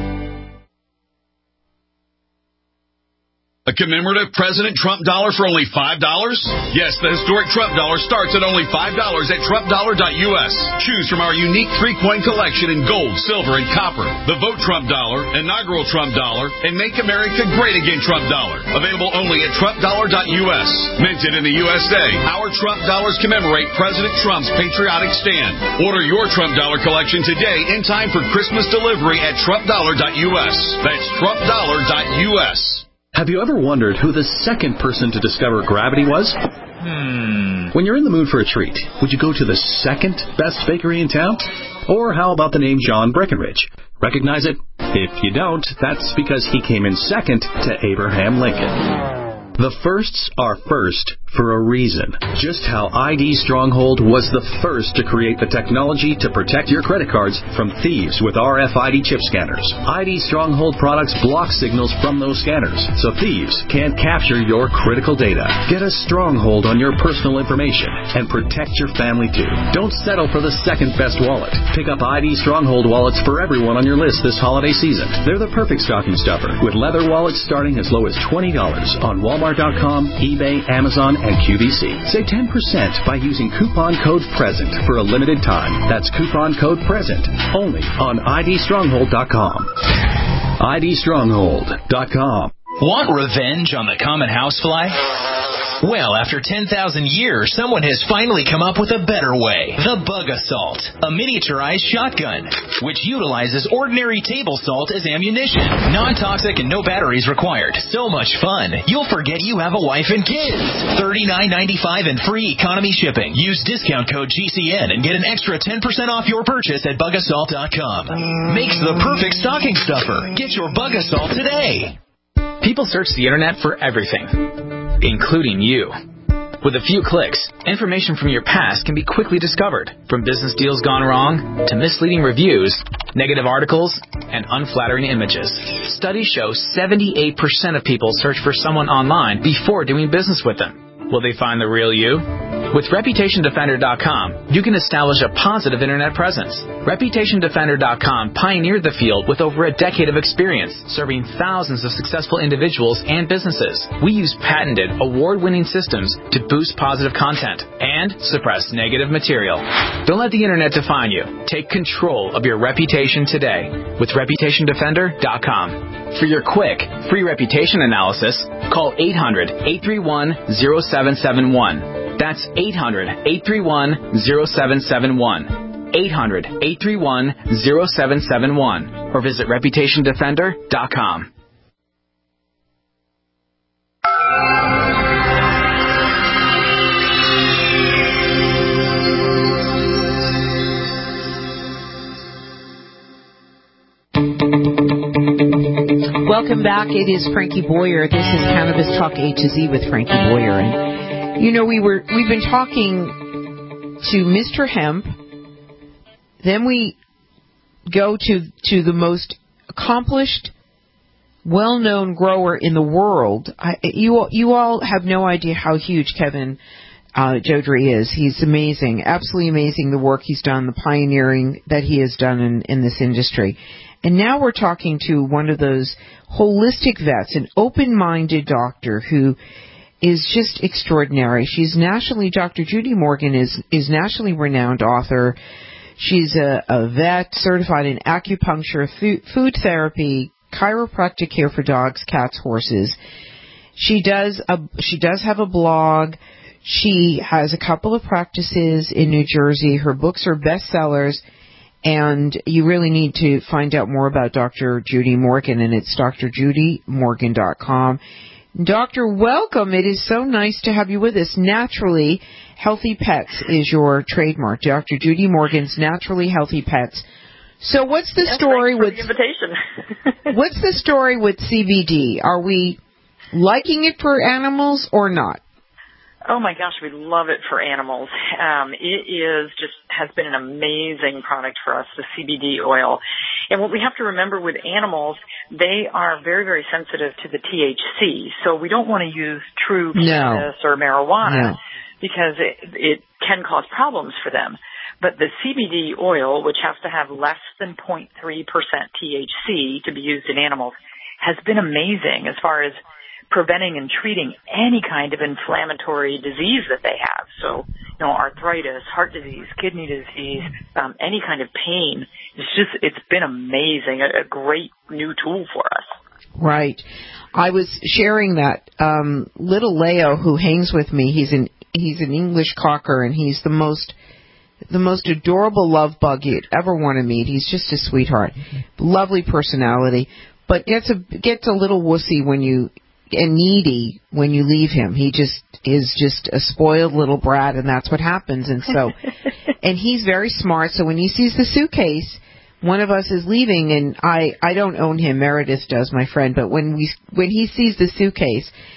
A commemorative President Trump dollar for only five dollars? Yes, the historic Trump dollar starts at only five dollars at trump dollar dot U S. Choose from our unique three-coin collection in gold, silver, and copper. The Vote Trump dollar, inaugural Trump dollar, and Make America Great Again Trump dollar. Available only at trump dollar dot U S. Minted in the U S A, our Trump dollars commemorate President Trump's patriotic stand. Order your Trump dollar collection today in time for Christmas delivery at trump dollar dot U S. That's trump dollar dot U S. Have you ever wondered who the second person to discover gravity was? Hmm. When you're in the mood for a treat, would you go to the second best bakery in town? Or how about the name John Breckenridge? Recognize it? If you don't, that's because he came in second to Abraham Lincoln. The firsts are first for a reason. Just how I D Stronghold was the first to create the technology to protect your credit cards from thieves with R F I D chip scanners. I D Stronghold products block signals from those scanners, so thieves can't capture your critical data. Get a stronghold on your personal information and protect your family too. Don't settle for the second best wallet. Pick up I D Stronghold wallets for everyone on your list this holiday season. They're the perfect stocking stuffer, with leather wallets starting as low as twenty dollars on Walmart dot com, eBay, Amazon, and Q V C. Save ten percent by using coupon code PRESENT for a limited time. That's coupon code PRESENT only on I D Stronghold dot com. I D Stronghold dot com. Want revenge on the common housefly? Well, after ten thousand years, someone has finally come up with a better way. The Bug Assault, a miniaturized shotgun, which utilizes ordinary table salt as ammunition. Non-toxic and no batteries required. So much fun, you'll forget you have a wife and kids. thirty-nine ninety-five and free economy shipping. Use discount code G C N and get an extra ten percent off your purchase at Bug Assault dot com. Makes the perfect stocking stuffer. Get your Bug Assault today. People search the internet for everything, including you. With a few clicks, information from your past can be quickly discovered, from business deals gone wrong to misleading reviews, negative articles, and unflattering images. Studies show seventy-eight percent of people search for someone online before doing business with them. Will they find the real you? With Reputation Defender dot com, you can establish a positive internet presence. Reputation Defender dot com pioneered the field with over a decade of experience, serving thousands of successful individuals and businesses. We use patented, award-winning systems to boost positive content and suppress negative material. Don't let the internet define you. Take control of your reputation today with Reputation Defender dot com. For your quick, free reputation analysis, call eight hundred, eight three one, zero seven seven one. That's eight hundred, eight three one, zero seven seven one. eight hundred, eight three one, zero seven seven one. Or visit Reputation Defender dot com. Welcome back. It is Frankie Boyer. This is Cannabis Talk A to Z with Frankie Boyer. And, you know, we were, we've been talking to Mister Hemp. Then we go to, to the most accomplished, well-known grower in the world. I, you, you all have no idea how huge Kevin uh, Jodrey is. He's amazing, absolutely amazing, the work he's done, the pioneering that he has done in, in this industry. And now we're talking to one of those holistic vets, an open-minded doctor who is just extraordinary. She's nationally, Doctor Judy Morgan is, is nationally renowned author. She's a, a vet certified in acupuncture, food, food therapy, chiropractic care for dogs, cats, horses. She does a, she does have a blog. She has a couple of practices in New Jersey. Her books are bestsellers. And you really need to find out more about Doctor Judy Morgan, and it's Dr Judy Morgan dot com. Doctor, welcome. It is so nice to have you with us. Naturally Healthy Pets is your trademark. Doctor Judy Morgan's Naturally Healthy Pets. So what's the yes, story with the invitation? What's the story with C B D? Are we liking it for animals or not? Oh my gosh, we love it for animals. Um, it is just has been an amazing product for us, the C B D oil. And what we have to remember with animals, they are very, very sensitive to the T H C. So we don't want to use true cannabis no. or marijuana no. because it, it can cause problems for them. But the C B D oil, which has to have less than zero point three percent T H C to be used in animals, has been amazing as far as preventing and treating any kind of inflammatory disease that they have. So, you know, arthritis, heart disease, kidney disease, um, any kind of pain. It's just, it's been amazing, a, a great new tool for us. Right. I was sharing that um, little Leo who hangs with me. He's an he's an English cocker, and he's the most the most adorable love bug you'd ever want to meet. He's just a sweetheart, lovely personality, but gets a gets a little wussy when you. And needy when you leave him. He just is just a spoiled little brat, and that's what happens. And so, and he's very smart. So when he sees the suitcase, one of us is leaving, and I I don't own him. Meredith does, my friend. But when we when he sees the suitcase,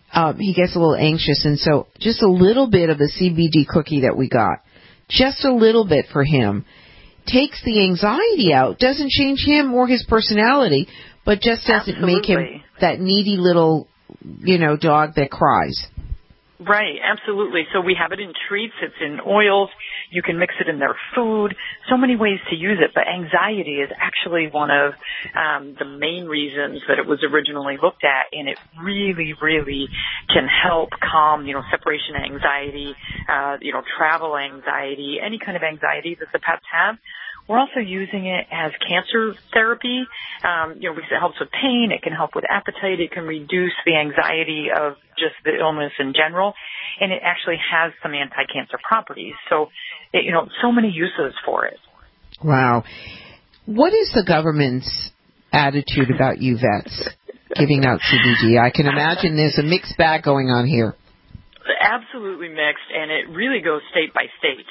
um, he gets a little anxious. And so just a little bit of the C B D cookie that we got, just a little bit for him, takes the anxiety out, doesn't change him or his personality, but just doesn't Absolutely. make him that needy little, you know, dog that cries. Right, absolutely. So we have it in treats, it's in oils, you can mix it in their food, so many ways to use it, but anxiety is actually one of um, the main reasons that it was originally looked at, and it really, really can help calm, you know, separation anxiety, uh, you know, travel anxiety, any kind of anxiety that the pets have. We're also using it as cancer therapy, um, you know, because it helps with pain, it can help with appetite, it can reduce the anxiety of just the illness in general, and it actually has some anti-cancer properties. So, it, you know, so many uses for it. Wow. What is the government's attitude about you vets giving out C B D? I can imagine there's a mixed bag going on here. Absolutely mixed, and it really goes state by state.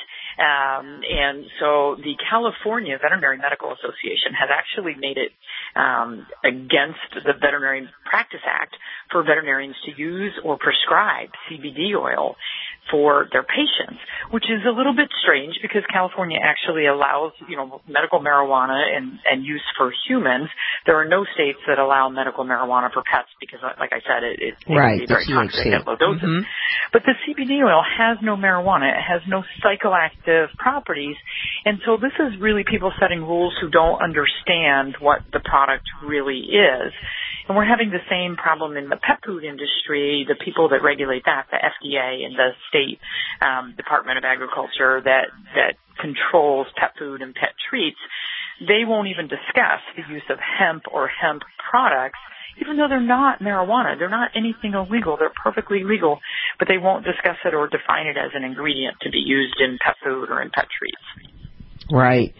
Um, and so the California Veterinary Medical Association has actually made it um, against the Veterinary Practice Act for veterinarians to use or prescribe C B D oil for their patients, which is a little bit strange because California actually allows, you know, medical marijuana and, and use for humans. There are no states that allow medical marijuana for pets because, like I said, it, it, it right, can be very T H C. toxic at low doses. Mm-hmm. But the C B D oil has no marijuana. It has no psychoactive properties. And so this is really people setting rules who don't understand what the product really is. And we're having the same problem in the pet food industry. The people that regulate that, the F D A and the state um, Department of Agriculture that, that controls pet food and pet treats, they won't even discuss the use of hemp or hemp products, even though they're not marijuana. They're not anything illegal. They're perfectly legal, but they won't discuss it or define it as an ingredient to be used in pet food or in pet treats. Right.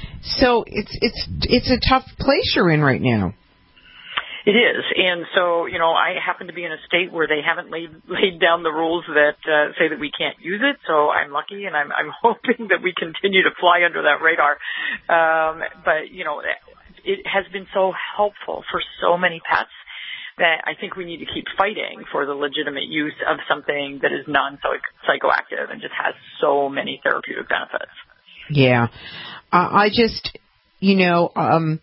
So it's it's it's a tough place you're in right now. It is, and so, you know, I happen to be in a state where they haven't laid laid down the rules that uh, say that we can't use it, so I'm lucky, and I'm, I'm hoping that we continue to fly under that radar. Um, but, you know, it has been so helpful for so many pets that I think we need to keep fighting for the legitimate use of something that is non-psychoactive and just has so many therapeutic benefits. Yeah. Uh, I just, you know... um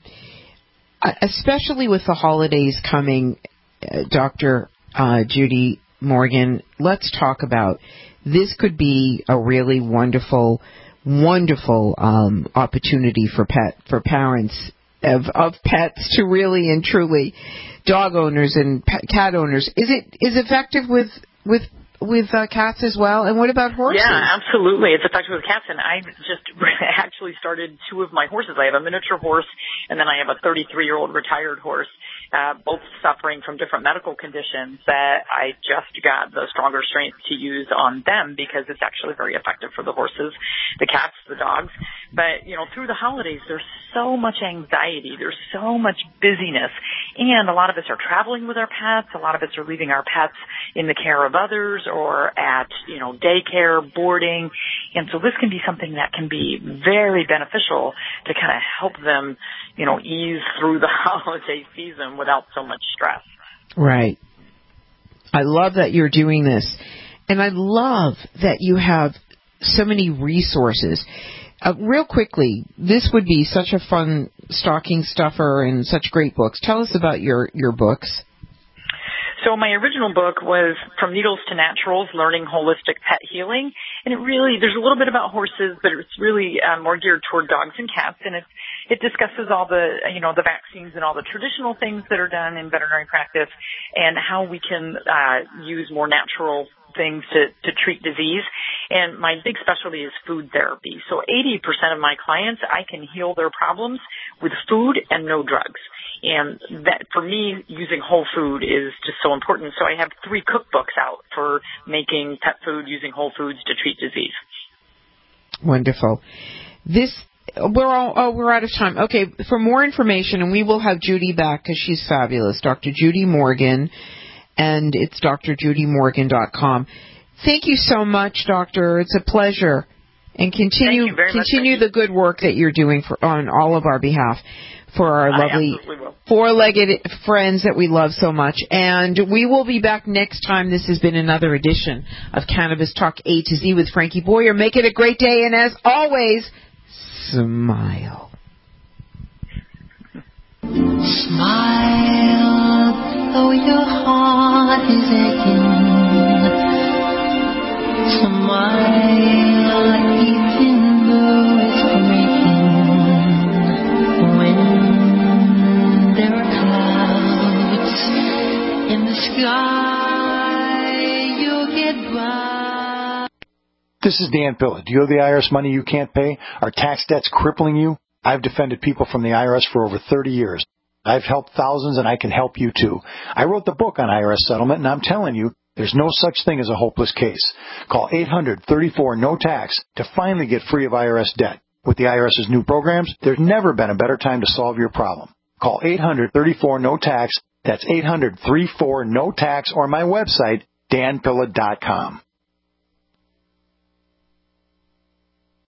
especially with the holidays coming, uh, Doctor Uh, Judy Morgan, let's talk about this. Could be a really wonderful, wonderful um, opportunity for pet for parents of, of pets to really and truly, dog owners and pet, cat owners. Is it is effective with with with uh, cats as well? And what about horses? Yeah, absolutely. It's effective with cats. And I just actually started two of my horses. I have a miniature horse, and then I have a thirty-three-year-old retired horse, uh, both suffering from different medical conditions that I just got the stronger strength to use on them because it's actually very effective for the horses, the cats, the dogs. But, you know, through the holidays, there's so much anxiety. There's so much busyness. And a lot of us are traveling with our pets. A lot of us are leaving our pets in the care of others or at, you know, daycare, boarding. And so this can be something that can be very beneficial to kind of help them, you know, ease through the holiday season without so much stress. Right. I love that you're doing this. And I love that you have so many resources. Uh, real quickly, this would be such a fun stocking stuffer and such great books. Tell us about your, your books. So my original book was From Needles to Naturals, Learning Holistic Pet Healing. And it really, there's a little bit about horses, but it's really uh, more geared toward dogs and cats. And it, it discusses all the, you know, the vaccines and all the traditional things that are done in veterinary practice and how we can uh, use more natural things to, to treat disease. And my big specialty is food therapy. So eighty percent of my clients, I can heal their problems with food and no drugs. And that, for me, using whole food is just so important. So I have three cookbooks out for making pet food using whole foods to treat disease. Wonderful. This, we're all, oh, we're out of time. Okay, for more information, and we will have Judy back because she's fabulous, Doctor Judy Morgan, and it's d r judy morgan dot com. Thank you so much, Doctor. It's a pleasure. And continue continue the good work that you're doing for on all of our behalf. for our I lovely absolutely will. four-legged friends that we love so much. And we will be back next time. This has been another edition of Cannabis Talk A to Z with Frankie Boyer. Make it a great day, and as always, smile. Smile, though your heart is aching. Smile, even though it's breaking. When there are clouds in the sky, you'll get by. This is Dan Pilla. Do you owe the I R S money you can't pay? Are tax debts crippling you? I've defended people from the I R S for over thirty years. I've helped thousands, and I can help you too. I wrote the book on I R S settlement, and I'm telling you, there's no such thing as a hopeless case. Call eight hundred, thirty-four, no tax to finally get free of I R S debt. With the I R S's new programs, there's never been a better time to solve your problem. Call eight hundred, thirty-four, no tax. That's eight hundred, thirty-four, no tax, or my website, dan pilla dot com.